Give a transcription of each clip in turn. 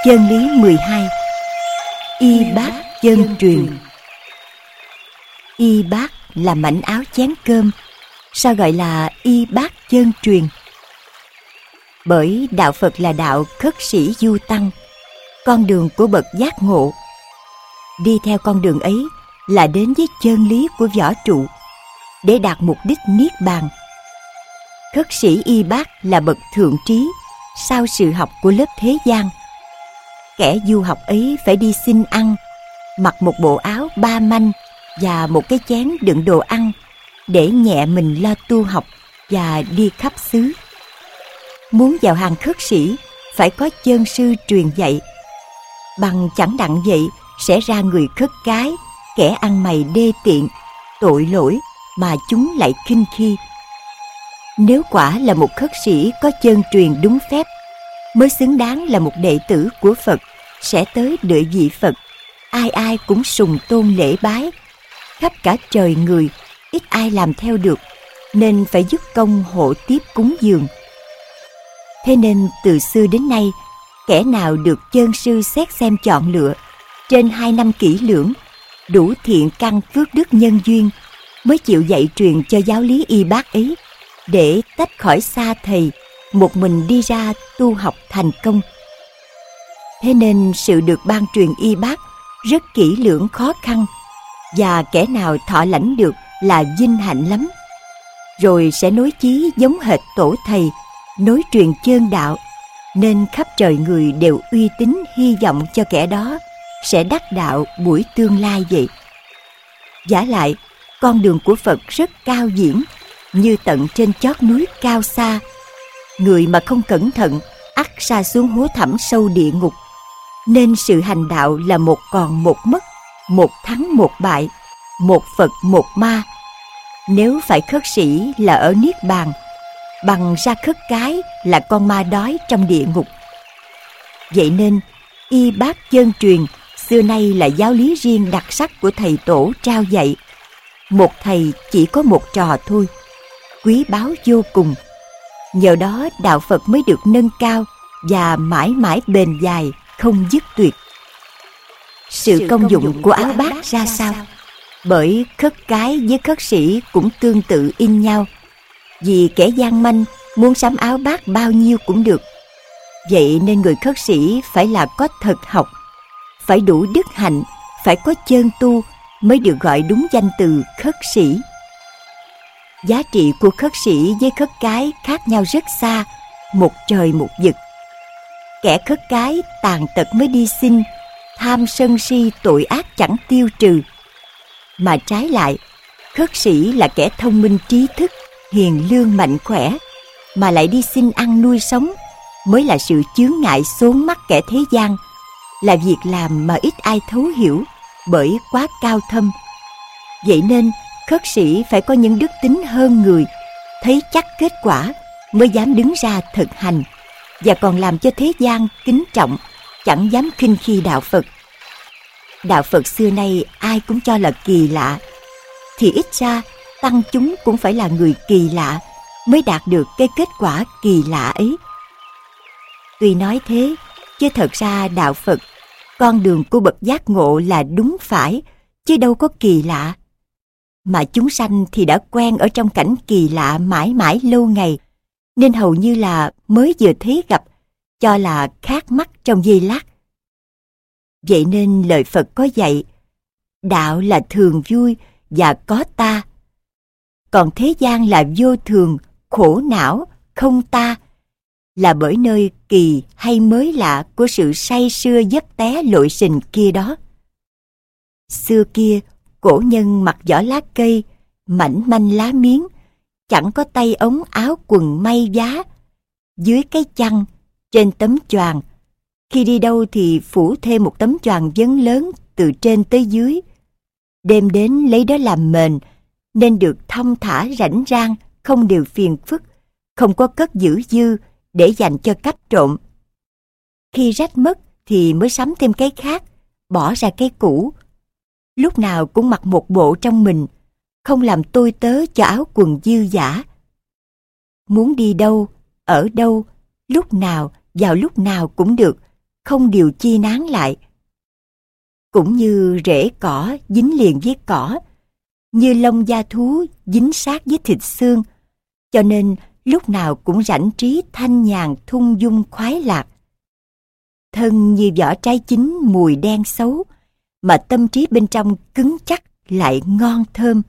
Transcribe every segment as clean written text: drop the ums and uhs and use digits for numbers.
Chân lý 12. Y bát chân truyền. Y bát là mảnh áo chén cơm, sao gọi là y bát chân truyền? Bởi đạo Phật là đạo khất sĩ du tăng, con đường của bậc giác ngộ. Đi theo con đường ấy là đến với chân lý của võ trụ, để đạt mục đích niết bàn. Khất sĩ y bát là bậc thượng trí, sau sự học của lớp thế gian. Kẻ du học ấy phải đi xin ăn, mặc một bộ áo ba manh và một cái chén đựng đồ ăn, để nhẹ mình lo tu học và đi khắp xứ. Muốn vào hàng khất sĩ phải có chân sư truyền dạy. Bằng chẳng đặng vậy sẽ ra người khất cái, kẻ ăn mày đê tiện, tội lỗi mà chúng lại khinh khi. Nếu quả là một khất sĩ có chân truyền đúng phép, mới xứng đáng là một đệ tử của Phật, sẽ tới địa vị Phật, ai ai cũng sùng tôn lễ bái. Khắp cả trời người, ít ai làm theo được, nên phải dứt công hộ tiếp cúng dường. Thế nên từ xưa đến nay, kẻ nào được chân sư xét xem chọn lựa trên 2 năm kỹ lưỡng, đủ thiện căn phước đức nhân duyên, mới chịu dạy truyền cho giáo lý y bát ấy, để tách khỏi xa thầy, một mình đi ra tu học thành công. Thế nên sự được ban truyền y bát rất kỹ lưỡng khó khăn, và kẻ nào thọ lãnh được là vinh hạnh lắm. Rồi sẽ nối chí giống hệt tổ thầy, nối truyền chân đạo, nên khắp trời người đều uy tín hy vọng cho kẻ đó sẽ đắc đạo buổi tương lai vậy. Vả lại, con đường của Phật rất cao viễn, như tận trên chót núi cao xa. Người mà không cẩn thận ắt sa xuống hố thẳm sâu địa ngục. Nên sự hành đạo là một còn một mất, một thắng một bại, một Phật một ma. Nếu phải khất sĩ là ở niết bàn, bằng ra khất cái là con ma đói trong địa ngục. Vậy nên y bát chân truyền xưa nay là giáo lý riêng đặc sắc của thầy tổ trao dạy. Một thầy chỉ có một trò thôi, quý báu vô cùng. Nhờ đó đạo Phật mới được nâng cao và mãi mãi bền dài, không dứt tuyệt. Sự công dụng của áo bát ra sao? Bởi khất cái với khất sĩ cũng tương tự in nhau. Vì kẻ gian manh muốn sắm áo bát bao nhiêu cũng được. Vậy nên người khất sĩ phải là có thật học, phải đủ đức hạnh, phải có chân tu, mới được gọi đúng danh từ khất sĩ. Giá trị của khất sĩ với khất cái khác nhau rất xa, một trời một vực. Kẻ khất cái tàn tật mới đi xin, tham sân si tội ác chẳng tiêu trừ. Mà trái lại, khất sĩ là kẻ thông minh trí thức, hiền lương mạnh khỏe, mà lại đi xin ăn nuôi sống, mới là sự chướng ngại xốn mắt kẻ thế gian, là việc làm mà ít ai thấu hiểu, bởi quá cao thâm. Vậy nên khất sĩ phải có những đức tính hơn người, thấy chắc kết quả mới dám đứng ra thực hành, và còn làm cho thế gian kính trọng, chẳng dám khinh khi đạo Phật. Đạo Phật xưa nay ai cũng cho là kỳ lạ, thì ít ra tăng chúng cũng phải là người kỳ lạ, mới đạt được cái kết quả kỳ lạ ấy. Tuy nói thế, chứ thật ra đạo Phật, con đường của bậc giác ngộ là đúng phải, chứ đâu có kỳ lạ. Mà chúng sanh thì đã quen ở trong cảnh kỳ lạ mãi mãi lâu ngày, nên hầu như là mới vừa thấy gặp, cho là khác mắt trong giây lát. Vậy nên lời Phật có dạy, đạo là thường vui và có ta. Còn thế gian là vô thường, khổ não, không ta, là bởi nơi kỳ hay mới lạ của sự say sưa dấp té lội sình kia đó. Xưa kia, cổ nhân mặc vỏ lá cây, mảnh manh lá miếng, chẳng có tay ống áo quần may vá. Dưới cái chăn, trên tấm choàng, khi đi đâu thì phủ thêm một tấm choàng vấn lớn từ trên tới dưới. Đêm đến lấy đó làm mền, nên được thong thả rảnh rang, không điều phiền phức, không có cất giữ dư để dành cho cắp trộm. Khi rách mất thì mới sắm thêm cái khác, bỏ ra cái cũ. Lúc nào cũng mặc một bộ trong mình, không làm tôi tớ cho áo quần dư dả. Muốn đi đâu, ở đâu, lúc nào, vào lúc nào cũng được, không điều chi nán lại. Cũng như rễ cỏ dính liền với cỏ, như lông da thú dính sát với thịt xương, cho nên lúc nào cũng rảnh trí thanh nhàn thung dung khoái lạc. Thân như vỏ trái chín mùi đen xấu, mà tâm trí bên trong cứng chắc lại ngon thơm.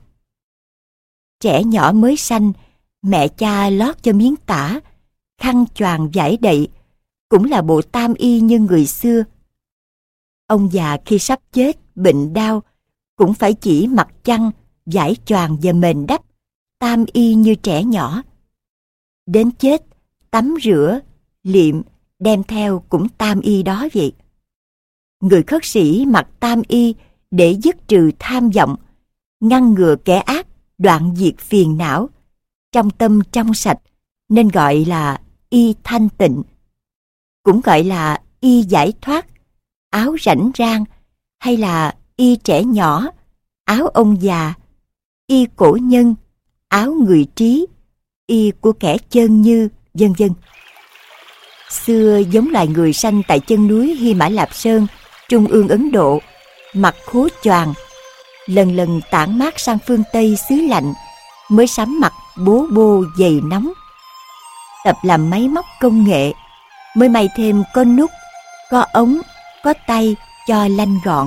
Trẻ nhỏ mới sanh, mẹ cha lót cho miếng tả, khăn choàng vải đậy, cũng là bộ tam y như người xưa. Ông già khi sắp chết, bệnh đau, cũng phải chỉ mặc chăn, vải choàng và mền đắp, tam y như trẻ nhỏ. Đến chết, tắm rửa, liệm, đem theo cũng tam y đó vậy. Người khất sĩ mặc tam y để dứt trừ tham vọng, ngăn ngừa kẻ ác, đoạn diệt phiền não, trong tâm trong sạch, nên gọi là y thanh tịnh. Cũng gọi là y giải thoát, áo rảnh rang, hay là y trẻ nhỏ, áo ông già, y cổ nhân, áo người trí, y của kẻ chơn như, vân vân. Xưa giống loài người sanh tại chân núi Hy Mã Lạp Sơn, trung ương Ấn Độ, mặc khố choàng, lần lần tản mát sang phương Tây xứ lạnh, mới sắm mặc bố bô giày nóng. Tập làm máy móc công nghệ, mới may thêm có nút, có ống, có tay cho lanh gọn.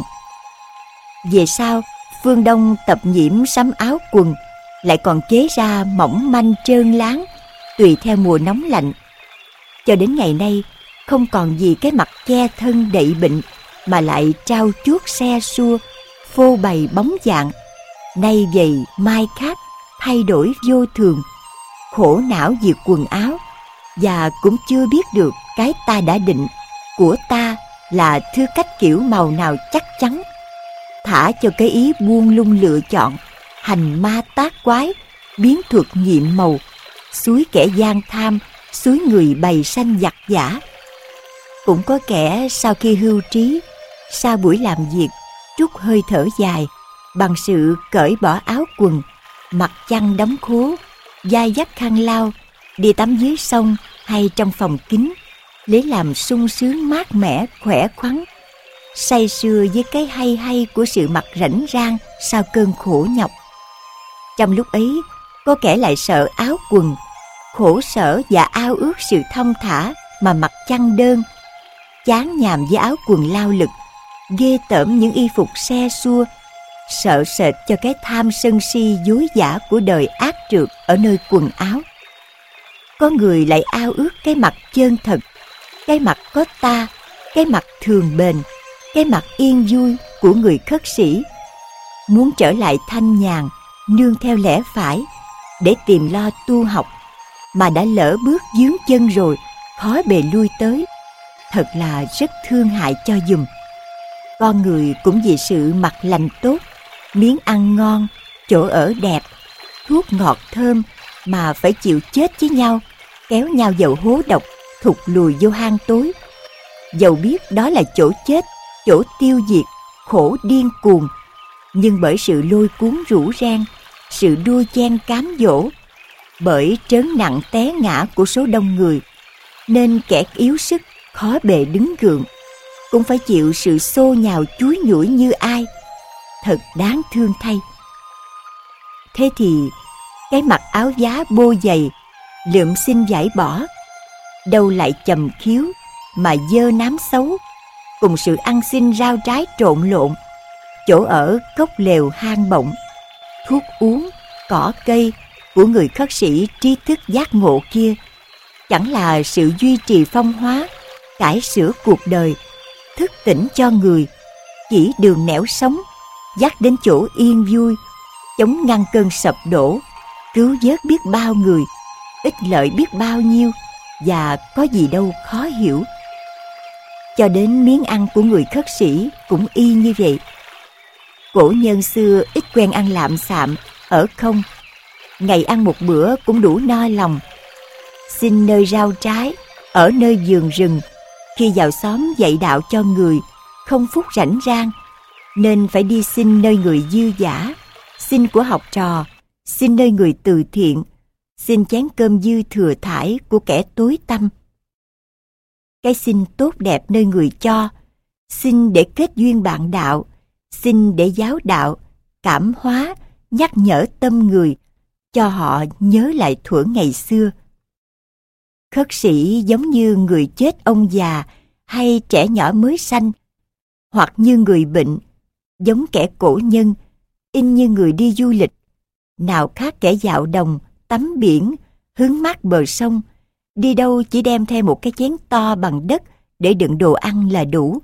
Về sau, phương Đông tập nhiễm sắm áo quần, lại còn chế ra mỏng manh trơn láng, tùy theo mùa nóng lạnh. Cho đến ngày nay, không còn gì cái mặt che thân đậy bệnh, mà lại trao chuốt xe xua, phô bày bóng dạng, nay vầy mai khác, thay đổi vô thường, khổ não vì quần áo, và cũng chưa biết được cái ta đã định, của ta là thứ cách kiểu màu nào chắc chắn, thả cho cái ý buông lung lựa chọn, hành ma tác quái, biến thuật nhiệm màu, xúi kẻ gian tham, xúi người bày sanh giặc giả. Cũng có kẻ sau khi hưu trí, sau buổi làm việc, trút hơi thở dài, bằng sự cởi bỏ áo quần, mặc chăn đóng khố, vai vắt khăn lau, đi tắm dưới sông hay trong phòng kín, lấy làm sung sướng mát mẻ khỏe khoắn, say sưa với cái hay hay của sự mặc rảnh rang sau cơn khổ nhọc. Trong lúc ấy, có kẻ lại sợ áo quần, khổ sở và ao ước sự thong thả mà mặc chăn đơn, chán nhàm với áo quần lao lực, ghê tởm những y phục xe xua, sợ sệt cho cái tham sân si dối dả của đời ác trượt ở nơi quần áo. Có người lại ao ước cái mặt chân thật, cái mặt có ta, cái mặt thường bền, cái mặt yên vui của người khất sĩ, muốn trở lại thanh nhàn, nương theo lẽ phải, để tìm lo tu học, mà đã lỡ bước vướng chân rồi, khó bề lui tới. Thật là rất thương hại cho giùm. Con người cũng vì sự mặc lành tốt, miếng ăn ngon, chỗ ở đẹp, thuốc ngọt thơm, mà phải chịu chết với nhau, kéo nhau vào hố độc, thụt lùi vô hang tối. Dầu biết đó là chỗ chết, chỗ tiêu diệt, khổ điên cuồng, nhưng bởi sự lôi cuốn rủ ren, sự đua chen cám dỗ, bởi trớn nặng té ngã của số đông người, nên kẻ yếu sức khó bề đứng gượng, cũng phải chịu sự xô nhào chúi nhủi như ai. Thật đáng thương thay. Thế thì cái mặc áo giá bô dày, lượm xin vải bỏ, đâu lại chầm khiếu mà dơ nám xấu, cùng sự ăn xin rau trái trộn lộn, chỗ ở cốc lều hang bọng, thuốc uống, cỏ cây của người khất sĩ trí thức giác ngộ kia, chẳng là sự duy trì phong hóa, cải sửa cuộc đời, thức tỉnh cho người, chỉ đường nẻo sống, dắt đến chỗ yên vui, chống ngăn cơn sập đổ, cứu vớt biết bao người, ích lợi biết bao nhiêu, và có gì đâu khó hiểu. Cho đến miếng ăn của người khất sĩ cũng y như vậy. Cổ nhân xưa ít quen ăn lạm xạm, ở không, ngày ăn một bữa cũng đủ no lòng. Xin nơi rau trái, ở nơi vườn rừng, khi vào xóm dạy đạo cho người, không phút rảnh rang, nên phải đi xin nơi người dư dả, xin của học trò, xin nơi người từ thiện, xin chén cơm dư thừa thải của kẻ tối tăm. cái xin tốt đẹp nơi người cho, xin để kết duyên bạn đạo, xin để giáo đạo, cảm hóa, nhắc nhở tâm người, cho họ nhớ lại thuở ngày xưa. Khất sĩ giống như người chết ông già hay trẻ nhỏ mới sanh, hoặc như người bệnh, giống kẻ cổ nhân, in như người đi du lịch, nào khác kẻ dạo đồng, tắm biển, hứng mát bờ sông, đi đâu chỉ đem theo một cái chén to bằng đất để đựng đồ ăn là đủ.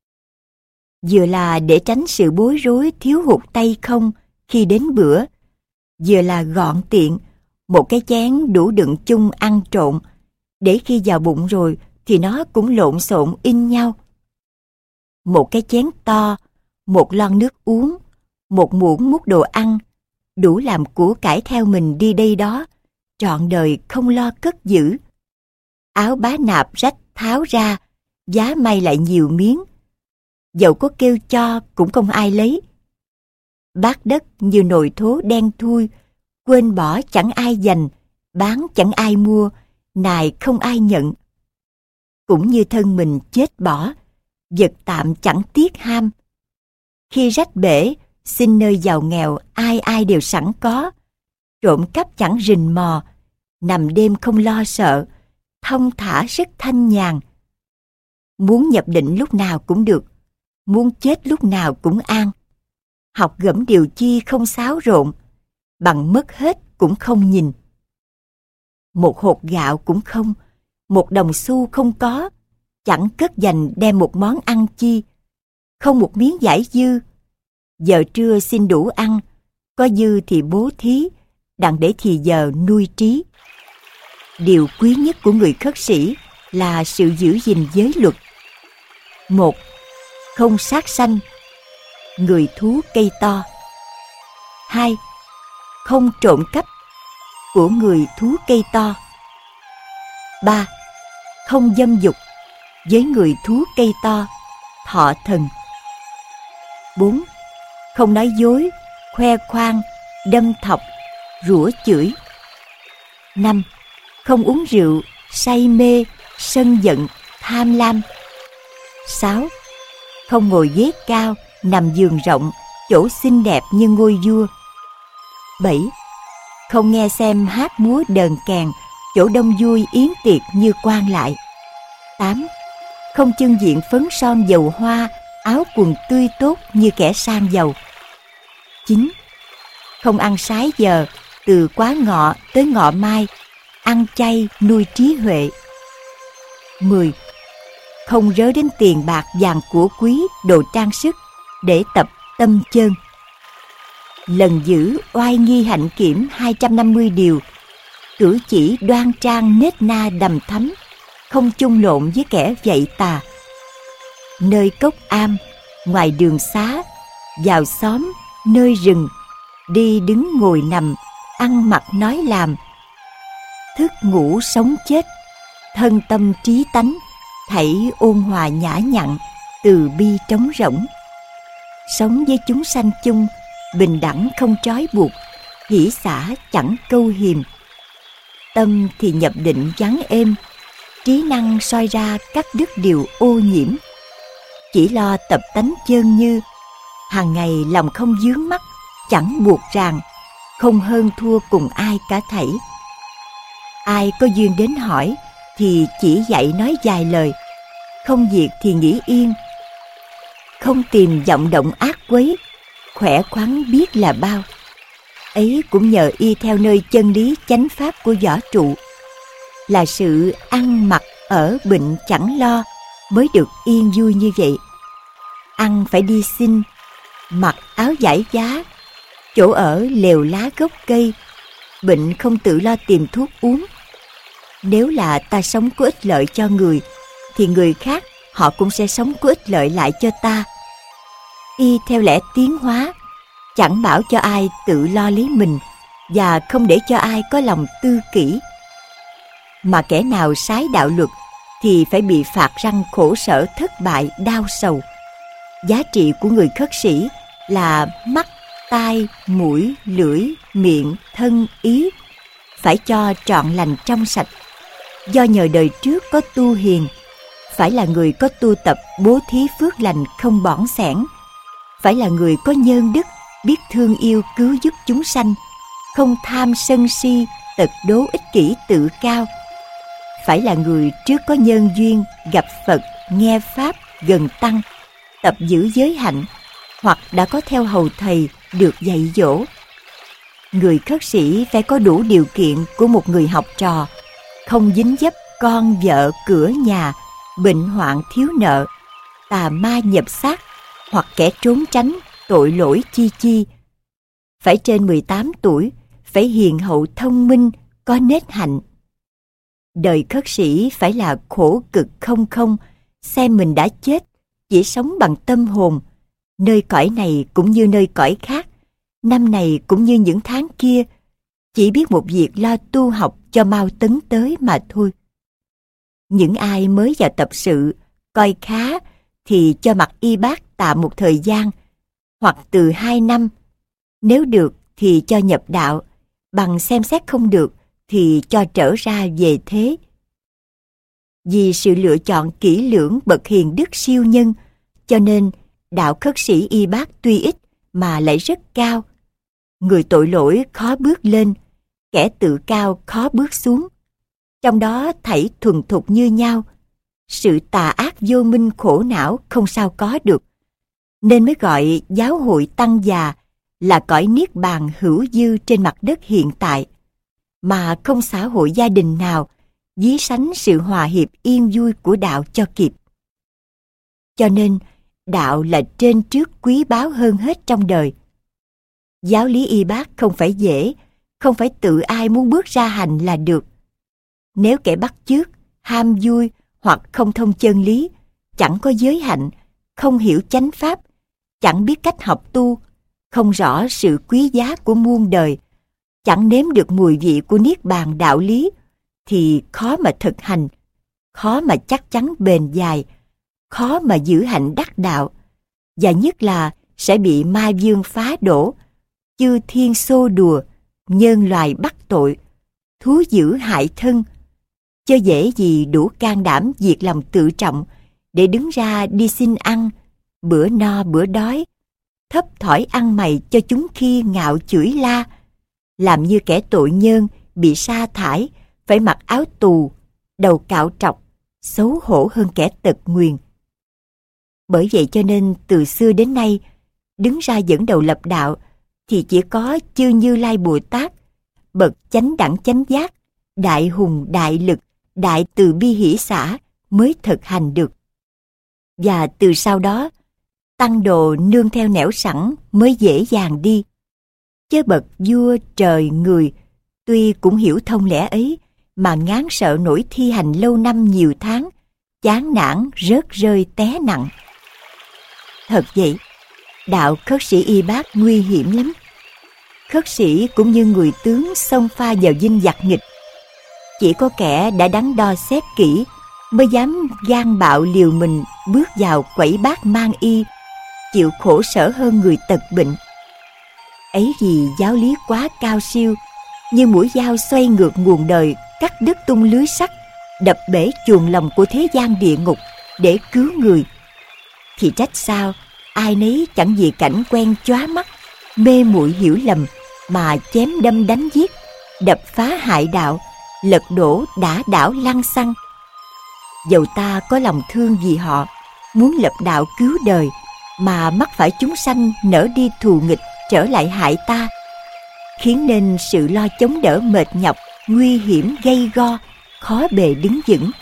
Vừa là để tránh sự bối rối thiếu hụt tay không khi đến bữa, vừa là gọn tiện, một cái chén đủ đựng chung ăn trộn, để khi vào bụng rồi thì nó cũng lộn xộn in nhau. Một cái chén to, một lon nước uống, một muỗng múc đồ ăn, đủ làm của cải theo mình đi đây đó, trọn đời không lo cất giữ. Áo bá nạp rách tháo ra, giá may lại nhiều miếng, dẫu có kêu cho cũng không ai lấy. Bát đất như nồi thố đen thui, quên bỏ chẳng ai dành, bán chẳng ai mua, nài không ai nhận. Cũng như thân mình chết bỏ, vật tạm chẳng tiếc ham. Khi rách bể, xin nơi giàu nghèo ai ai đều sẵn có, trộm cắp chẳng rình mò, nằm đêm không lo sợ, thong thả rất thanh nhàn. Muốn nhập định lúc nào cũng được, muốn chết lúc nào cũng an. Học gẫm điều chi không xáo rộn, bằng mất hết cũng không nhìn. Một hột gạo cũng không, một đồng xu không có, chẳng cất dành đem một món ăn chi, không một miếng giải dư. Giờ trưa xin đủ ăn, có dư thì bố thí, đặng để thì giờ nuôi trí. Điều quý nhất của người khất sĩ là sự giữ gìn giới luật. 1. Không sát sanh, người thú cây to. 2. Không trộm cắp, của người thú cây to. 3. Không dâm dục, với người thú cây to, thọ thần. 4. Không nói dối, khoe khoang, đâm thọc, rủa chửi. 5. Không uống rượu, say mê, sân giận, tham lam. 6. Không ngồi ghế cao, nằm giường rộng, chỗ xinh đẹp như ngôi vua. 7. Không nghe xem hát múa đờn kèn, chỗ đông vui yến tiệc như quan lại. 8. Không chưng diện phấn son dầu hoa, áo quần tươi tốt như kẻ sang giàu. 9. Không ăn sái giờ, từ quá ngọ tới ngọ mai, ăn chay nuôi trí huệ. 10. Không rớ đến tiền bạc vàng của quý, đồ trang sức, để tập tâm chơn. Lần giữ oai nghi hạnh kiểm 250 điều, cử chỉ đoan trang nết na đằm thắm, không chung lộn với kẻ vậy tà. Nơi cốc am, ngoài đường xá, vào xóm, nơi rừng, đi đứng ngồi nằm, ăn mặc nói làm, thức ngủ sống chết, thân tâm trí tánh, thảy ôn hòa nhã nhặn, từ bi trống rỗng. Sống với chúng sanh chung, bình đẳng không trói buộc, hỷ xả chẳng câu hiềm. Tâm thì nhập định vắng êm, trí năng soi ra cắt đứt điều ô nhiễm. Chỉ lo tập tánh chơn như, hàng ngày lòng không vướng mắc, chẳng buộc ràng, không hơn thua cùng ai cả thảy. Ai có duyên đến hỏi thì chỉ dạy nói vài lời, không việc thì nghỉ yên. Không tìm vọng động ác quấy, khỏe khoắn biết là bao. Ấy cũng nhờ y theo nơi chân lý chánh pháp của võ trụ, là sự ăn mặc ở bệnh chẳng lo mới được yên vui như vậy. Ăn phải đi xin, mặc áo vải giá, chỗ ở lều lá gốc cây, bệnh không tự lo tìm thuốc uống. Nếu là ta sống có ích lợi cho người, thì người khác họ cũng sẽ sống có ích lợi lại cho ta. Y theo lẽ tiến hóa, chẳng bảo cho ai tự lo lấy mình, và không để cho ai có lòng tư kỷ. Mà kẻ nào sái đạo luật thì phải bị phạt răng khổ sở thất bại đau sầu. Giá trị của người khất sĩ là mắt, tai, mũi, lưỡi, miệng, thân, ý phải cho trọn lành trong sạch. Do nhờ đời trước có tu hiền, phải là người có tu tập bố thí phước lành không bỏng xẻn, phải là người có nhân đức, biết thương yêu cứu giúp chúng sanh, không tham sân si, tật đố ích kỷ tự cao, phải là người trước có nhân duyên gặp Phật, nghe Pháp, gần Tăng, tập giữ giới hạnh, hoặc đã có theo hầu thầy được dạy dỗ. Người khất sĩ phải có đủ điều kiện của một người học trò, không dính dấp con vợ cửa nhà, bệnh hoạn thiếu nợ, tà ma nhập xác, hoặc kẻ trốn tránh tội lỗi chi chi. Phải trên 18 tuổi, phải hiền hậu thông minh, có nết hạnh. Đời khất sĩ phải là khổ cực không không, xem mình đã chết, chỉ sống bằng tâm hồn, nơi cõi này cũng như nơi cõi khác, năm này cũng như những tháng kia, chỉ biết một việc lo tu học cho mau tấn tới mà thôi. Những ai mới vào tập sự, coi khá thì cho mặc y bát tạm một thời gian, hoặc từ 2 năm. Nếu được thì cho nhập đạo, bằng xem xét không được thì cho trở ra về thế. Vì sự lựa chọn kỹ lưỡng bậc hiền đức siêu nhân, cho nên đạo khất sĩ y bát tuy ít mà lại rất cao. Người tội lỗi khó bước lên, kẻ tự cao khó bước xuống. Trong đó thảy thuần thục như nhau, sự tà ác vô minh khổ não không sao có được, nên mới gọi giáo hội tăng già là cõi niết bàn hữu dư trên mặt đất hiện tại, mà không xã hội gia đình nào ví sánh sự hòa hiệp yên vui của đạo cho kịp. Cho nên đạo là trên trước quý báu hơn hết trong đời. Giáo lý y bát không phải dễ, không phải tự ai muốn bước ra hành là được. Nếu kẻ bắt chước, ham vui hoặc không thông chân lý, chẳng có giới hạnh, không hiểu chánh pháp, chẳng biết cách học tu, không rõ sự quý giá của muôn đời, chẳng nếm được mùi vị của niết bàn đạo lý, thì khó mà thực hành, khó mà chắc chắn bền dài, khó mà giữ hạnh đắc đạo, và nhất là sẽ bị ma dương phá đổ, chư thiên xô đùa, nhân loài bắt tội, thú dữ hại thân. Chớ dễ gì đủ can đảm diệt lòng tự trọng để đứng ra đi xin ăn, bữa no bữa đói, thấp thỏi ăn mày cho chúng khi ngạo chửi la, làm như kẻ tội nhân bị sa thải, phải mặc áo tù, đầu cạo trọc, xấu hổ hơn kẻ tật nguyền. Bởi vậy cho nên từ xưa đến nay, đứng ra dẫn đầu lập đạo thì chỉ có chư Như Lai Bồ Tát, bậc chánh đẳng chánh giác, đại hùng đại lực, đại từ bi hỷ xả mới thực hành được. Và từ sau đó, tăng đồ nương theo nẻo sẵn mới dễ dàng đi. Chớ bậc vua trời người, tuy cũng hiểu thông lẽ ấy, mà ngán sợ nổi thi hành lâu năm nhiều tháng, chán nản rớt rơi té nặng. Thật vậy, đạo khất sĩ y bát nguy hiểm lắm. Khất sĩ cũng như người tướng xông pha vào dinh giặc nghịch. Chỉ có kẻ đã đắn đo xét kỹ mới dám gan bạo liều mình bước vào quẩy bát mang y, chịu khổ sở hơn người tật bệnh. Ấy vì giáo lý quá cao siêu, như mũi dao xoay ngược nguồn đời, cắt đứt tung lưới sắt, đập bể chuồng lòng của thế gian địa ngục để cứu người. Thì trách sao ai nấy chẳng vì cảnh quen chóa mắt, mê muội hiểu lầm mà chém đâm đánh giết, đập phá hại đạo, lật đổ đả đảo lăng xăng. Dầu ta có lòng thương vì họ, muốn lập đạo cứu đời, mà mắc phải chúng sanh nở đi thù nghịch trở lại hại ta, khiến nên sự lo chống đỡ mệt nhọc, nguy hiểm gay go, khó bề đứng vững.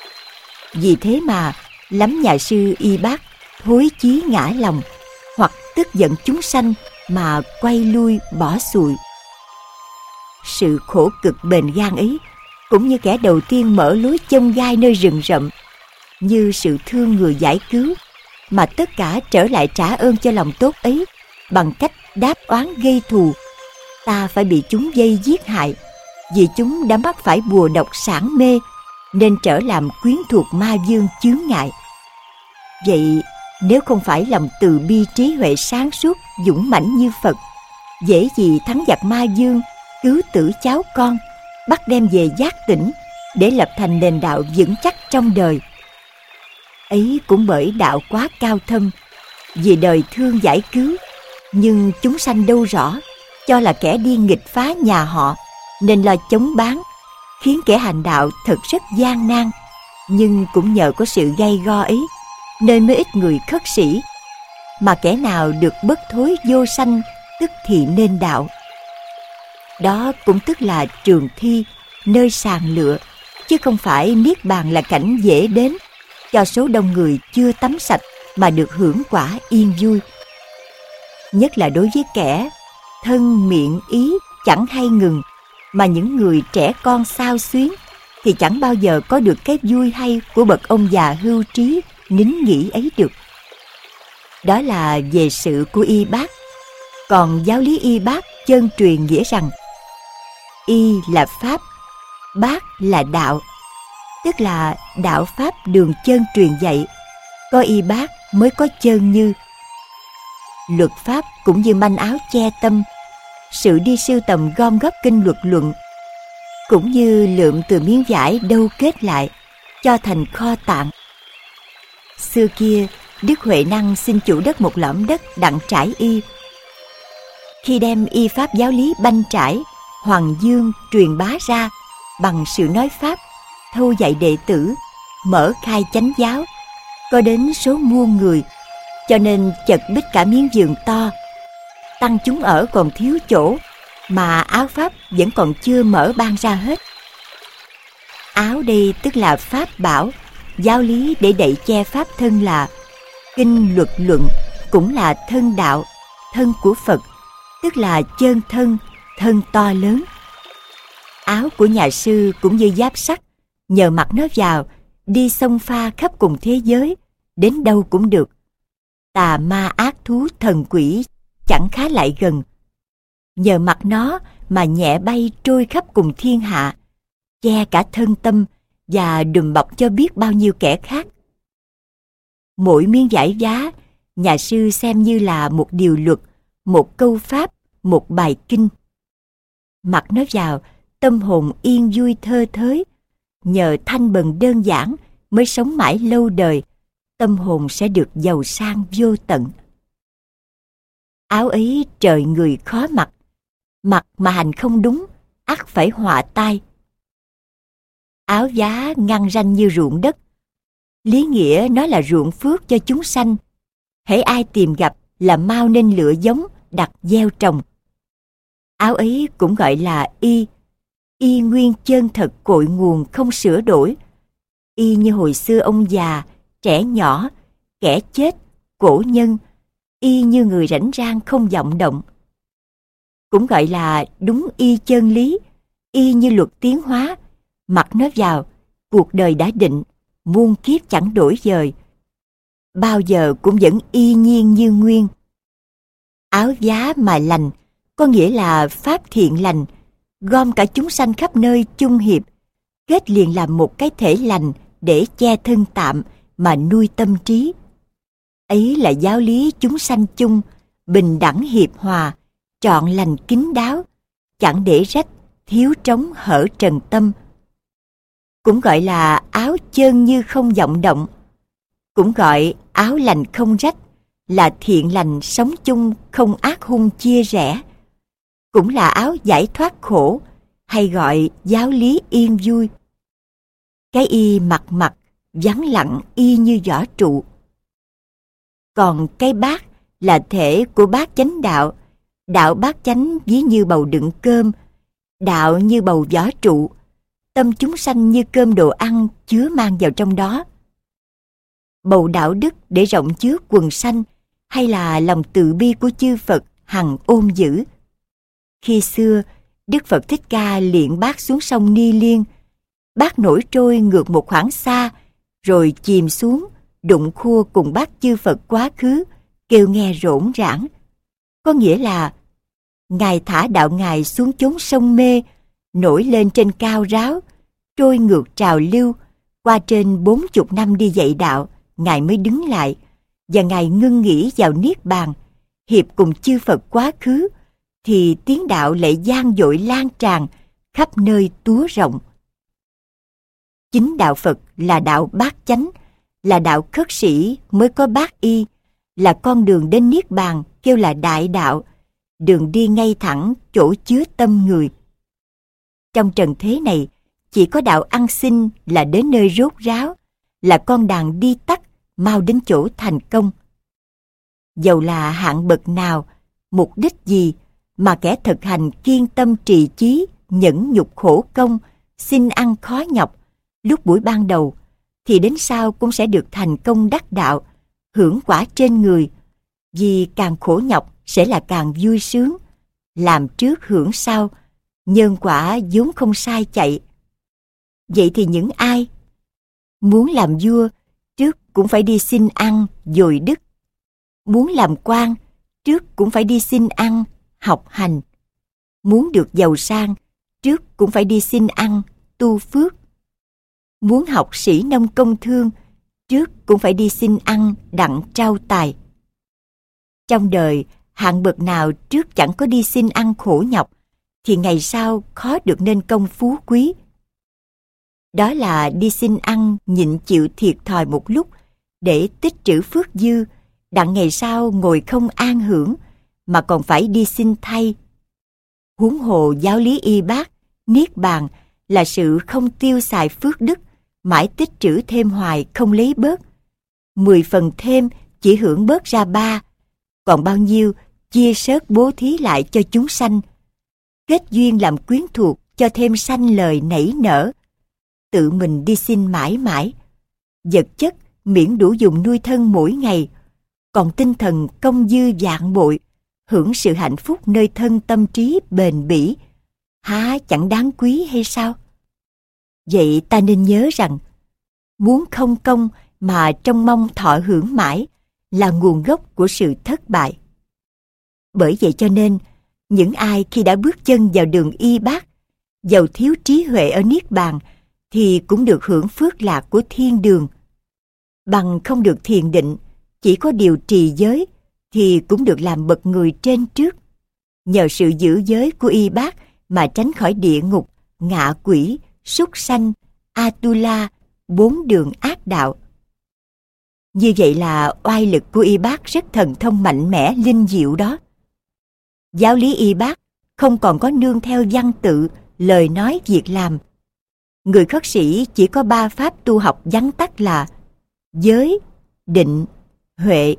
Vì thế mà lắm nhà sư y bát thối chí ngã lòng, hoặc tức giận chúng sanh mà quay lui bỏ xuôi. Sự khổ cực bền gan ấy cũng như kẻ đầu tiên mở lối chông gai nơi rừng rậm, như sự thương người giải cứu, mà tất cả trở lại trả ơn cho lòng tốt ấy bằng cách đáp oán gây thù. Ta phải bị chúng dây giết hại, vì chúng đã mắc phải bùa độc sản mê, nên trở làm quyến thuộc ma vương chướng ngại. Vậy nếu không phải lòng từ bi trí huệ sáng suốt dũng mãnh như Phật, dễ gì thắng giặc ma vương, cứu tử cháu con, bắt đem về giác tỉnh để lập thành nền đạo vững chắc trong đời. Ấy cũng bởi đạo quá cao thâm, vì đời thương giải cứu, nhưng chúng sanh đâu rõ, cho là kẻ đi nghịch phá nhà họ, nên lo chống bán, khiến kẻ hành đạo thật rất gian nan. Nhưng cũng nhờ có sự gay go ấy, nên mới ít người khất sĩ, mà kẻ nào được bất thối vô sanh, tức thì nên đạo. Đó cũng tức là trường thi, nơi sàng lựa, chứ không phải niết bàn là cảnh dễ đến, cho số đông người chưa tắm sạch mà được hưởng quả yên vui. Nhất là đối với kẻ thân miệng ý chẳng hay ngừng, mà những người trẻ con xao xuyến, thì chẳng bao giờ có được cái vui hay của bậc ông già hưu trí nín nghỉ ấy được. Đó là về sự của y bác. Còn giáo lý y bác chân truyền nghĩa rằng y là pháp, bác là đạo, tức là đạo pháp đường chân truyền dạy. Có y bác mới có chân như. Luật pháp cũng như manh áo che tâm, sự đi sưu tầm gom góp kinh luật luận, cũng như lượm từ miếng vải đâu kết lại, cho thành kho tạng. Xưa kia, Đức Huệ Năng xin chủ đất một lõm đất đặng trải y. Khi đem y pháp giáo lý banh trải, Hoàng Dương truyền bá ra bằng sự nói pháp, thâu dạy đệ tử, mở khai chánh giáo, có đến số muôn người, cho nên chật bích cả miếng vườn to. Tăng chúng ở còn thiếu chỗ, mà áo pháp vẫn còn chưa mở ban ra hết. Áo đây tức là pháp bảo, giáo lý để đậy che pháp thân là kinh luật luận, cũng là thân đạo, thân của Phật, tức là chân thân, thân to lớn. Áo của nhà sư cũng như giáp sắt, nhờ mặc nó vào, đi xông pha khắp cùng thế giới, đến đâu cũng được. Tà ma ác thú thần quỷ chẳng khá lại gần. Nhờ mặc nó mà nhẹ bay trôi khắp cùng thiên hạ, che cả thân tâm và đùm bọc cho biết bao nhiêu kẻ khác. Mỗi miếng vải giá, nhà sư xem như là một điều luật, một câu pháp, một bài kinh. Mặc nó vào, tâm hồn yên vui thơ thới, nhờ thanh bần đơn giản mới sống mãi lâu đời, tâm hồn sẽ được giàu sang vô tận. Áo ấy trời người khó mặc mà hành không đúng, ắt phải họa tai. Áo giá ngăn ranh như ruộng đất, lý nghĩa nó là ruộng phước cho chúng sanh. Hễ ai tìm gặp là mau nên lựa giống, đặt gieo trồng. Áo ấy cũng gọi là y nguyên chân thật cội nguồn không sửa đổi. Y như hồi xưa ông già, trẻ nhỏ, kẻ chết, cổ nhân, y như người rảnh rang không vọng động. Cũng gọi là đúng y chân lý, y như luật tiến hóa, mặc nó vào, cuộc đời đã định, muôn kiếp chẳng đổi dời, bao giờ cũng vẫn y nhiên như nguyên. Áo giá mà lành, có nghĩa là pháp thiện lành, gom cả chúng sanh khắp nơi chung hiệp, kết liền làm một cái thể lành để che thân tạm mà nuôi tâm trí. Ấy là giáo lý chúng sanh chung, bình đẳng hiệp hòa, trọn lành kín đáo, chẳng để rách, thiếu trống hở trần tâm. Cũng gọi là áo chân như không vọng động, cũng gọi áo lành không rách, là thiện lành sống chung không ác hung chia rẽ. Cũng là áo giải thoát khổ, hay gọi giáo lý yên vui. Cái y mặc vắng lặng y như vỏ trụ. Còn cái bát là thể của bát chánh đạo, đạo bát chánh ví như bầu đựng cơm, đạo như bầu vỏ trụ, tâm chúng sanh như cơm đồ ăn chứa mang vào trong đó. Bầu đạo đức để rộng chứa quần sanh, hay là lòng từ bi của chư Phật hằng ôm giữ. Khi xưa, Đức Phật Thích Ca liệng bát xuống sông Ni Liên, bát nổi trôi ngược một khoảng xa, rồi chìm xuống, đụng khua cùng bát chư Phật quá khứ, kêu nghe rỗn rãng. Có nghĩa là Ngài thả đạo Ngài xuống chốn sông mê, nổi lên trên cao ráo, trôi ngược trào lưu, qua trên 40 năm đi dạy đạo, Ngài mới đứng lại, và Ngài ngưng nghỉ vào niết bàn, hiệp cùng chư Phật quá khứ, thì tiếng đạo lại gian dội lan tràn, khắp nơi túa rộng. Chính đạo Phật là đạo bát chánh, là đạo khất sĩ mới có bát y, là con đường đến Niết Bàn kêu là đại đạo, đường đi ngay thẳng chỗ chứa tâm người. Trong trần thế này, chỉ có đạo ăn xin là đến nơi rốt ráo, là con đàn đi tắt, mau đến chỗ thành công. Dầu là hạng bậc nào, mục đích gì, mà kẻ thực hành kiên tâm trì chí, nhẫn nhục khổ công, xin ăn khó nhọc, lúc buổi ban đầu, thì đến sau cũng sẽ được thành công đắc đạo, hưởng quả trên người, vì càng khổ nhọc sẽ là càng vui sướng, làm trước hưởng sau, nhân quả vốn không sai chạy. Vậy thì những ai muốn làm vua, trước cũng phải đi xin ăn dồi đức. Muốn làm quan, trước cũng phải đi xin ăn, học hành. Muốn được giàu sang, trước cũng phải đi xin ăn, tu phước. Muốn học sĩ nông công thương, trước cũng phải đi xin ăn, đặng trao tài. Trong đời, hạng bậc nào trước chẳng có đi xin ăn khổ nhọc, thì ngày sau khó được nên công phú quý. Đó là đi xin ăn nhịn chịu thiệt thòi một lúc để tích trữ phước dư, đặng ngày sau ngồi không an hưởng, mà còn phải đi xin thay. Huống hồ giáo lý y bát, Niết Bàn là sự không tiêu xài phước đức, mãi tích trữ thêm hoài không lấy bớt. 10 phần thêm chỉ hưởng bớt ra 3, còn bao nhiêu chia sớt bố thí lại cho chúng sanh. Kết duyên làm quyến thuộc cho thêm sanh lời nảy nở. Tự mình đi xin mãi mãi. Vật chất miễn đủ dùng nuôi thân mỗi ngày, còn tinh thần công dư vạn bội, hưởng sự hạnh phúc nơi thân tâm trí bền bỉ, há chẳng đáng quý hay sao? Vậy ta nên nhớ rằng, muốn không công mà trông mong thọ hưởng mãi là nguồn gốc của sự thất bại. Bởi vậy cho nên, những ai khi đã bước chân vào đường y bát, dầu thiếu trí huệ ở Niết Bàn, thì cũng được hưởng phước lạc của thiên đường. Bằng không được thiền định, chỉ có điều trì giới, thì cũng được làm bậc người trên trước. Nhờ sự giữ giới của y bát mà tránh khỏi địa ngục, ngạ quỷ, súc sanh, Atula, 4 đường ác đạo. Như vậy là oai lực của y bát rất thần thông mạnh mẽ linh diệu đó. Giáo lý y bát không còn có nương theo văn tự, lời nói, việc làm. Người khất sĩ chỉ có 3 pháp tu học vắn tắt là giới, định, huệ.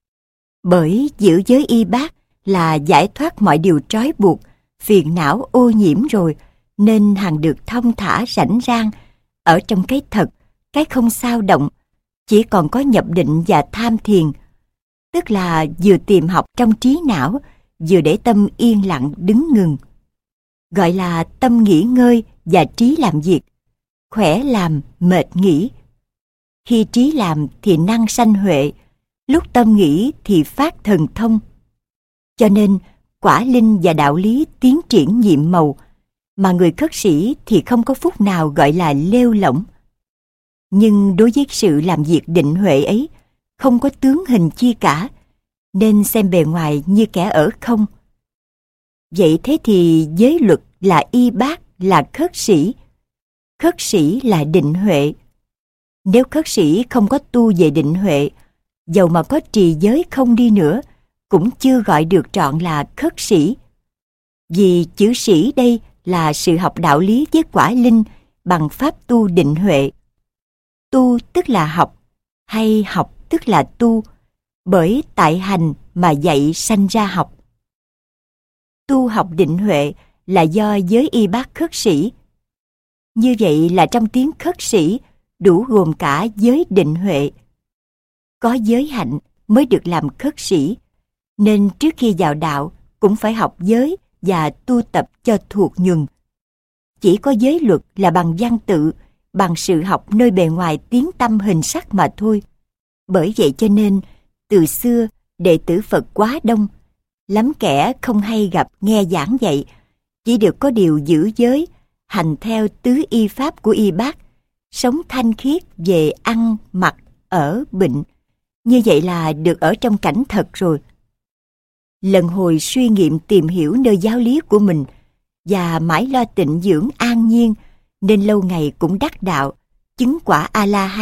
Bởi giữ giới y bát là giải thoát mọi điều trói buộc, phiền não ô nhiễm rồi, nên hằng được thông thả rảnh rang, ở trong cái thật, cái không sao động, chỉ còn có nhập định và tham thiền, tức là vừa tìm học trong trí não, vừa để tâm yên lặng đứng ngừng. Gọi là tâm nghỉ ngơi và trí làm việc, khỏe làm, mệt nghỉ. Khi trí làm thì năng sanh huệ, lúc tâm nghỉ thì phát thần thông. Cho nên, quả linh và đạo lý tiến triển nhiệm màu, mà người khất sĩ thì không có phút nào gọi là lêu lỏng. Nhưng đối với sự làm việc định huệ ấy, không có tướng hình chi cả, nên xem bề ngoài như kẻ ở không. Vậy thế thì giới luật là y bát, là khất sĩ là định huệ. Nếu khất sĩ không có tu về định huệ, dầu mà có trì giới không đi nữa, cũng chưa gọi được trọn là khất sĩ. Vì chữ sĩ đây là sự học đạo lý với quả linh bằng pháp tu định huệ. Tu tức là học, hay học tức là tu, bởi tại hành mà dạy sanh ra học. Tu học định huệ là do giới y bát khất sĩ. Như vậy là trong tiếng khất sĩ đủ gồm cả giới định huệ. Có giới hạnh mới được làm khất sĩ, nên trước khi vào đạo cũng phải học giới và tu tập cho thuộc nhuần. Chỉ có giới luật là bằng văn tự, bằng sự học nơi bề ngoài tiếng tăm hình sắc mà thôi. Bởi vậy cho nên, từ xưa đệ tử Phật quá đông, lắm kẻ không hay gặp nghe giảng dạy, chỉ được có điều giữ giới, hành theo tứ y pháp của y bát, sống thanh khiết về ăn, mặc, ở, bệnh. Như vậy là được ở trong cảnh thật rồi. Lần hồi suy nghiệm tìm hiểu nơi giáo lý của mình, và mãi lo tịnh dưỡng an nhiên, nên lâu ngày cũng đắc đạo, chứng quả A-la-hán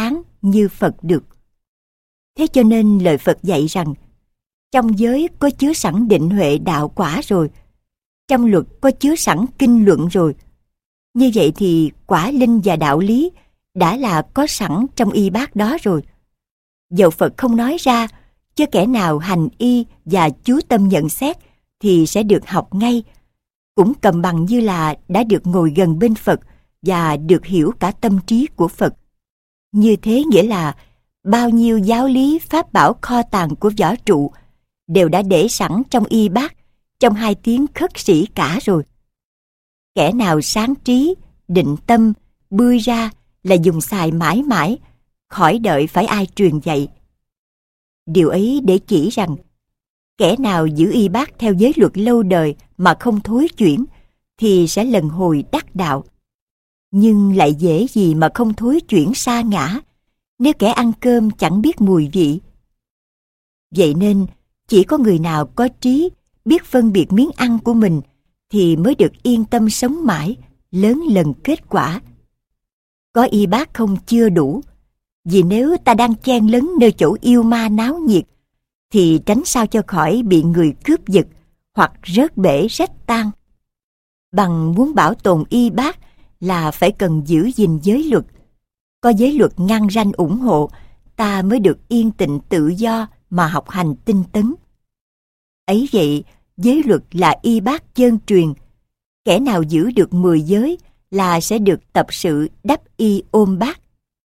như Phật được. Thế cho nên lời Phật dạy rằng, trong giới có chứa sẵn định huệ đạo quả rồi, trong luật có chứa sẵn kinh luận rồi. Như vậy thì quả linh và đạo lý đã là có sẵn trong y bát đó rồi. Dầu Phật không nói ra, chứ kẻ nào hành y và chú tâm nhận xét thì sẽ được học ngay, cũng cầm bằng như là đã được ngồi gần bên Phật và được hiểu cả tâm trí của Phật. Như thế nghĩa là bao nhiêu giáo lý pháp bảo kho tàng của võ trụ đều đã để sẵn trong y bát, trong hai tiếng khất sĩ cả rồi. Kẻ nào sáng trí, định tâm, bươi ra là dùng xài mãi mãi, khỏi đợi phải ai truyền dạy. Điều ấy để chỉ rằng, kẻ nào giữ y bát theo giới luật lâu đời mà không thối chuyển, thì sẽ lần hồi đắc đạo. Nhưng lại dễ gì mà không thối chuyển sa ngã, nếu kẻ ăn cơm chẳng biết mùi vị. Vậy nên, chỉ có người nào có trí, biết phân biệt miếng ăn của mình, thì mới được yên tâm sống mãi, lớn lần kết quả. Có y bát không chưa đủ, vì nếu ta đang chen lấn nơi chỗ yêu ma náo nhiệt, thì tránh sao cho khỏi bị người cướp giật hoặc rớt bể rách tan. Bằng muốn bảo tồn y bát là phải cần giữ gìn giới luật. Có giới luật ngăn ranh ủng hộ, ta mới được yên tịnh tự do mà học hành tinh tấn. Ấy vậy, giới luật là y bát chân truyền. Kẻ nào giữ được 10 giới là sẽ được tập sự đắp y ôm bát.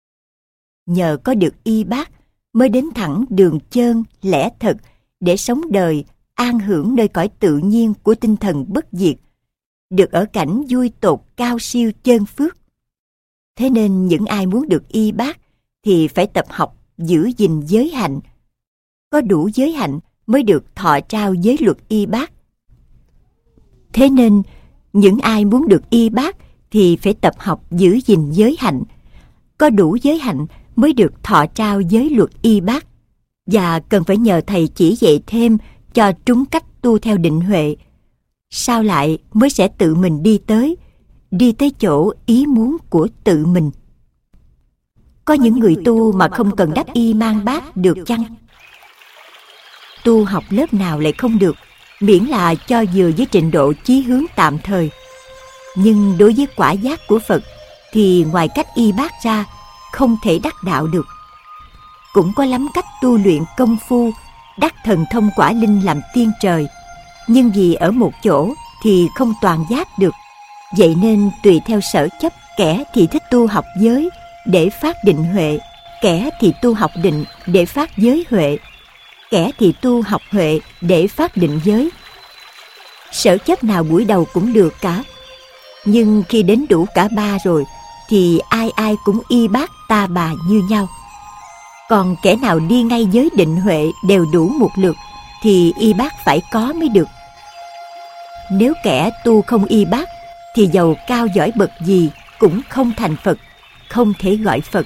Nhờ có được y bát mới đến thẳng đường chân lẽ thật để sống đời an hưởng nơi cõi tự nhiên của tinh thần bất diệt, được ở cảnh vui tột cao siêu chân phước. Thế nên những ai muốn được y bát thì phải tập học giữ gìn giới hạnh. Có đủ giới hạnh mới được thọ trao giới luật y bát. Thế nên những ai muốn được y bát thì phải tập học giữ gìn giới hạnh. Có đủ giới hạnh mới được thọ trao giới luật y bát, và cần phải nhờ thầy chỉ dạy thêm cho trúng cách tu theo định huệ. Sau lại mới sẽ tự mình đi tới chỗ ý muốn của tự mình. Có những người tu mà không cần đắp y mang bát được chăng? Tu học lớp nào lại không được, miễn là cho vừa với trình độ chí hướng tạm thời. Nhưng đối với quả giác của Phật thì ngoài cách y bát ra không thể đắc đạo được. Cũng có lắm cách tu luyện công phu đắc thần thông quả linh làm tiên trời, nhưng vì ở một chỗ thì không toàn giác được. Vậy nên tùy theo sở chấp, kẻ thì thích tu học giới để phát định huệ, kẻ thì tu học định để phát giới huệ, kẻ thì tu học huệ để phát định giới. Sở chấp nào buổi đầu cũng được cả, nhưng khi đến đủ cả ba rồi thì ai ai cũng y bát ta bà như nhau. Còn kẻ nào đi ngay giới định huệ đều đủ một lượt thì y bát phải có mới được. Nếu kẻ tu không y bát thì dầu cao giỏi bậc gì cũng không thành Phật, không thể gọi Phật.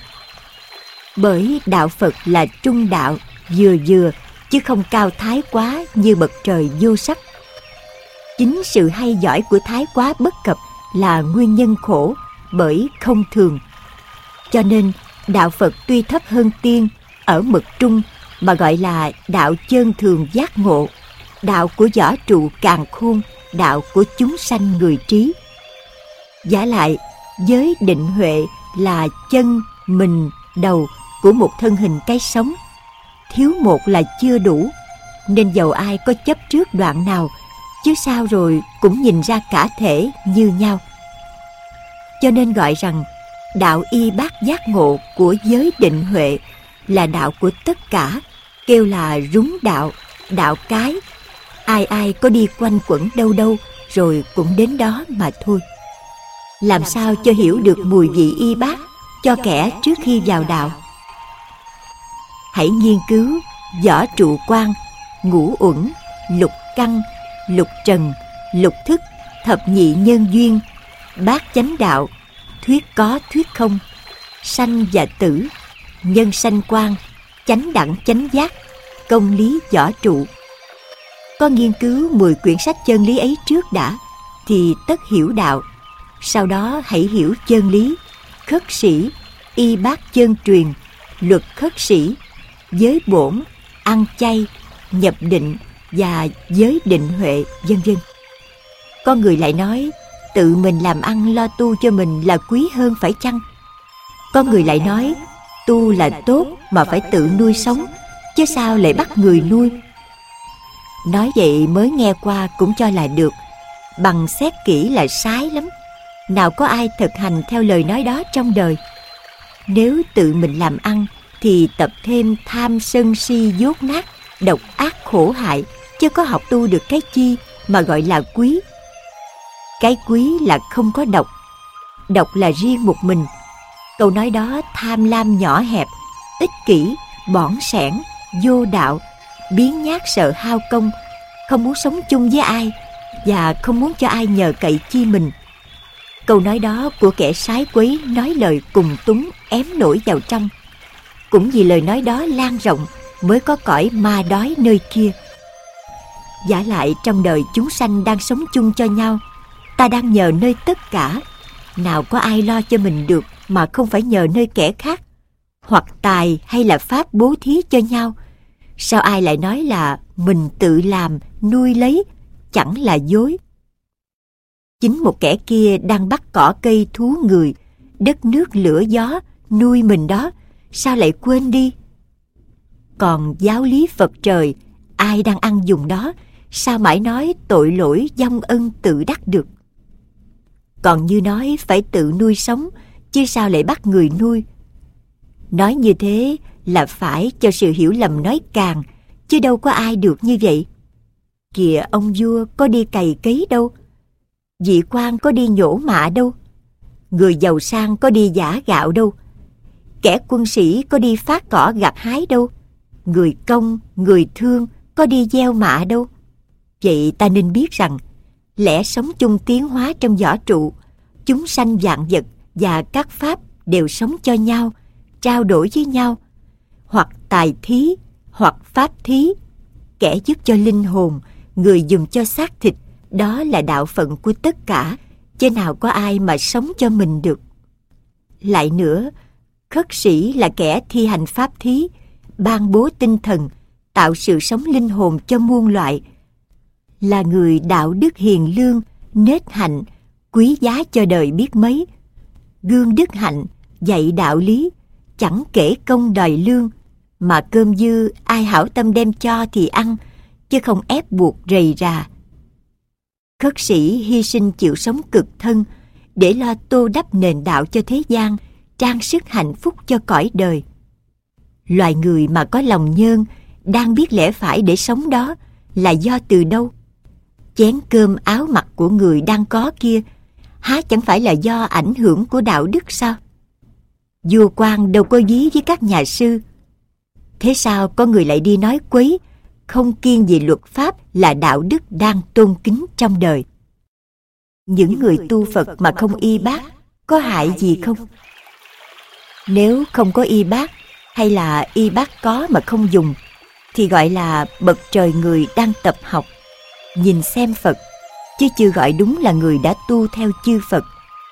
Bởi đạo Phật là trung đạo, vừa vừa, chứ không cao thái quá như bậc trời vô sắc. Chính sự hay giỏi của thái quá bất cập là nguyên nhân khổ, bởi không thường. Cho nên đạo Phật tuy thấp hơn tiên ở mực trung mà gọi là đạo chân thường giác ngộ, đạo của võ trụ càn khôn, đạo của chúng sanh người trí. Vả lại, giới định huệ là chân, mình, đầu của một thân hình cái sống. Thiếu một là chưa đủ, nên dầu ai có chấp trước đoạn nào, chứ sao rồi cũng nhìn ra cả thể như nhau. Cho nên gọi rằng đạo y bát giác ngộ của giới định huệ là đạo của tất cả, kêu là rúng đạo, đạo cái. Ai ai có đi quanh quẩn đâu đâu rồi cũng đến đó mà thôi. Làm sao cho hiểu được mùi vị y bát cho kẻ trước khi vào đạo? Hãy nghiên cứu võ trụ quan, ngũ uẩn, lục căn, lục trần, lục thức, thập nhị nhân duyên, bát chánh đạo, thuyết có thuyết không, sanh và tử, nhân sanh quan, chánh đẳng chánh giác, công lý võ trụ. Có nghiên cứu 10 quyển sách chân lý ấy trước đã, thì tất hiểu đạo. Sau đó hãy hiểu chân lý, khất sĩ, y bát chân truyền luật khất sĩ, giới bổn, ăn chay, nhập định và giới định huệ, vân vân. Có người lại nói tự mình làm ăn lo tu cho mình là quý hơn phải chăng? Có người lại nói tu là tốt mà phải tự nuôi sống, chứ sao lại bắt người nuôi? Nói vậy mới nghe qua cũng cho là được, bằng xét kỹ là sai lắm. Nào có ai thực hành theo lời nói đó trong đời. Nếu tự mình làm ăn thì tập thêm tham sân si dốt nát, độc ác khổ hại, chứ có học tu được cái chi mà gọi là quý. Cái quý là không có độc, độc là riêng một mình. Câu nói đó tham lam nhỏ hẹp, ích kỷ, bỏn sẻn, vô đạo, biếng nhác sợ hao công, không muốn sống chung với ai và không muốn cho ai nhờ cậy chi mình. Câu nói đó của kẻ sái quấy nói lời cùng túng ém nổi vào trong. Cũng vì lời nói đó lan rộng mới có cõi ma đói nơi kia. Vả lại trong đời chúng sanh đang sống chung cho nhau, ta đang nhờ nơi tất cả. Nào có ai lo cho mình được mà không phải nhờ nơi kẻ khác, hoặc tài hay là pháp bố thí cho nhau. Sao ai lại nói là mình tự làm, nuôi lấy, chẳng là dối. Chính một kẻ kia đang bắt cỏ cây thú người, đất nước lửa gió, nuôi mình đó, sao lại quên đi? Còn giáo lý Phật trời, ai đang ăn dùng đó, sao mãi nói tội lỗi vong ân tự đắc được? Còn như nói phải tự nuôi sống, chứ sao lại bắt người nuôi? Nói như thế là phải cho sự hiểu lầm nói càng, chứ đâu có ai được như vậy. Kìa ông vua có đi cày cấy đâu, vị quan có đi nhổ mạ đâu, người giàu sang có đi giã gạo đâu, kẻ quân sĩ có đi phát cỏ gặt hái đâu, người công, người thương có đi gieo mạ đâu. Vậy ta nên biết rằng lẽ sống chung tiến hóa trong võ trụ, chúng sanh vạn vật và các pháp đều sống cho nhau, trao đổi với nhau, hoặc tài thí, hoặc pháp thí. Kẻ giúp cho linh hồn, người dùng cho xác thịt, đó là đạo phận của tất cả, chứ nào có ai mà sống cho mình được. Lại nữa, khất sĩ là kẻ thi hành pháp thí, ban bố tinh thần, tạo sự sống linh hồn cho muôn loại, là người đạo đức hiền lương, nết hạnh, quý giá cho đời biết mấy, gương đức hạnh, dạy đạo lý, chẳng kể công đòi lương, mà cơm dư ai hảo tâm đem cho thì ăn, chứ không ép buộc rầy rà. Khất sĩ hy sinh chịu sống cực thân để lo tô đắp nền đạo cho thế gian, trang sức hạnh phúc cho cõi đời. Loài người mà có lòng nhơn, đang biết lẽ phải để sống đó là do từ đâu? Chén cơm áo mặc của người đang có kia, há chẳng phải là do ảnh hưởng của đạo đức sao? Vua quan đâu có dí với các nhà sư. Thế sao có người lại đi nói quấy, không kiêng về luật pháp là đạo đức đang tôn kính trong đời? Những người tu Phật mà không y bác có hại gì không? Nếu không có y bác, hay là y bác có mà không dùng, thì gọi là bậc trời người đang tập học, nhìn xem Phật, chứ chưa gọi đúng là người đã tu theo chư Phật.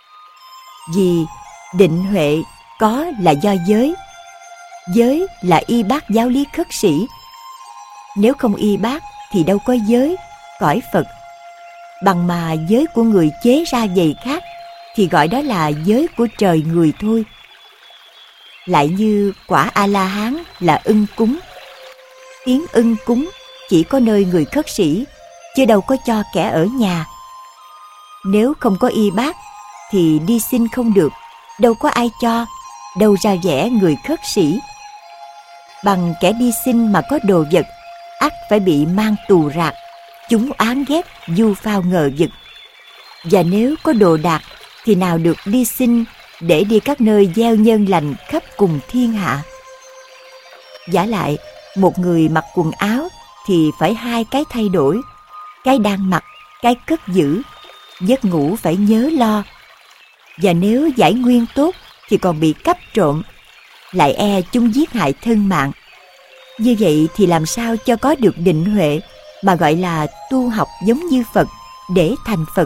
Vì định huệ có là do giới, giới là y bác giáo lý khất sĩ. Nếu không y bác thì đâu có giới, cõi Phật. Bằng mà giới của người chế ra giày khác thì gọi đó là giới của trời người thôi. Lại như quả A-la-hán là ưng cúng. Tiếng ưng cúng chỉ có nơi người khất sĩ, chứ đâu có cho kẻ ở nhà. Nếu không có y bác thì đi xin không được, đâu có ai cho, đâu ra vẻ người khất sĩ. Bằng kẻ đi xin mà có đồ vật, ắt phải bị mang tù rạc, chúng oán ghét, du phao ngờ vực. Và nếu có đồ đạc thì nào được đi xin để đi các nơi gieo nhân lành khắp cùng thiên hạ. Vả lại, một người mặc quần áo thì phải hai cái thay đổi, cái đang mặc, cái cất giữ, giấc ngủ phải nhớ lo. Và nếu giải nguyên tốt thì còn bị cắp trộm, lại e chúng giết hại thân mạng. Như vậy thì làm sao cho có được định huệ mà gọi là tu học giống như Phật để thành Phật?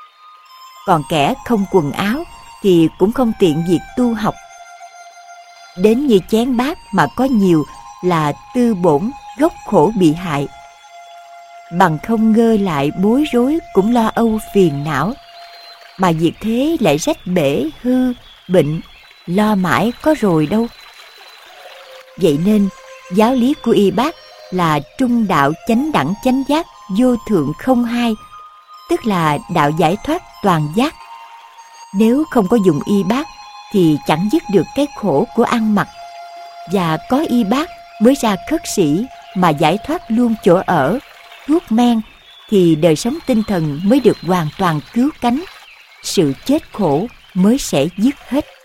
Còn kẻ không quần áo thì cũng không tiện việc tu học. đến như chén bát mà có nhiều là tư bổn gốc khổ bị hại. Bằng không ngơ lại bối rối cũng lo âu phiền não, mà việc thế lại rách bể hư bệnh, lo mãi có rồi đâu. Vậy nên giáo lý của Y Bát là trung đạo chánh đẳng chánh giác vô thượng không hai, tức là đạo giải thoát toàn giác. Nếu không có dùng Y Bát thì chẳng dứt được cái khổ của ăn mặc, và có Y Bát mới ra khất sĩ mà giải thoát luôn chỗ ở, thuốc men, thì đời sống tinh thần mới được hoàn toàn cứu cánh, sự chết khổ mới sẽ dứt hết.